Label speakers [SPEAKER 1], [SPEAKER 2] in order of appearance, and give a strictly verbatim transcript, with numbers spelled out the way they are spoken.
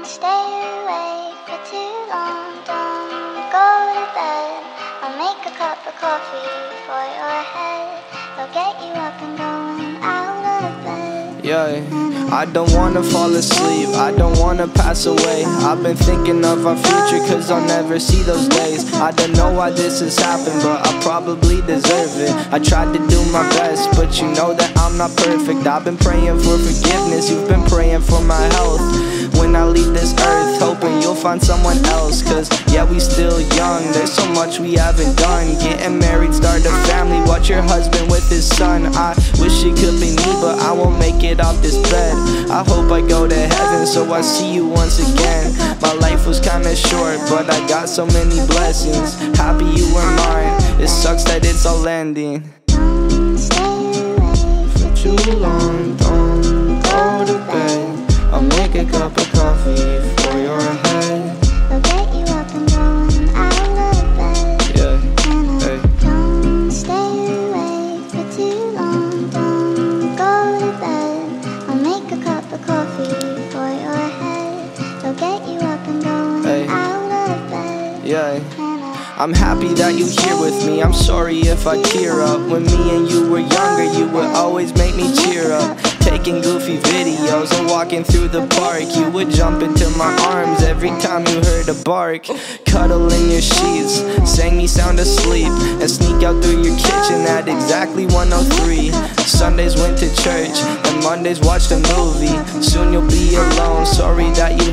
[SPEAKER 1] stay awake for too long. Don't go to bed. I'll make a cup of coffee for your head. I'll get you up and going out of bed.
[SPEAKER 2] Yeah, I don't wanna fall asleep, I don't wanna pass away. I've been thinking of our future cause I'll never see those days. I don't know why this has happened, but I probably deserve it. I tried to do my best, but you know that I'm not perfect. I've been praying for forgiveness, you've been praying for my health. When I leave this earth, hoping you'll find someone else. Cause yeah, we still young, there's so much we haven't done. Getting married, start a family, watch your husband with his son. I wish it could be me, but I won't make it off this bed. I hope I go to heaven so I see you once again. My life was kinda short, but I got so many blessings. Happy you were mine, it sucks that it's all ending.
[SPEAKER 1] Don't stay awake
[SPEAKER 2] For too long, don't go to bed. I'll make a cup of coffee for your head.
[SPEAKER 1] I'll get you up and going out of bed.
[SPEAKER 2] Yeah,
[SPEAKER 1] And I
[SPEAKER 2] hey.
[SPEAKER 1] don't stay awake for too long. Don't go to bed. I'll make a cup of coffee for your head. I'll get you up and going
[SPEAKER 2] Hey.
[SPEAKER 1] out of bed.
[SPEAKER 2] Yeah.
[SPEAKER 1] And I
[SPEAKER 2] I'm happy that you're here with me, I'm sorry if I tear up. When me and you were younger, you would always make me cheer up. Taking goofy videos and walking through the park, you would jump into my arms every time you heard a bark. Cuddle in your sheets, sang me sound asleep, and sneak out through your kitchen at exactly one oh three. Sundays went to church, and Mondays watched a movie. Soon you'll be alone, sorry that you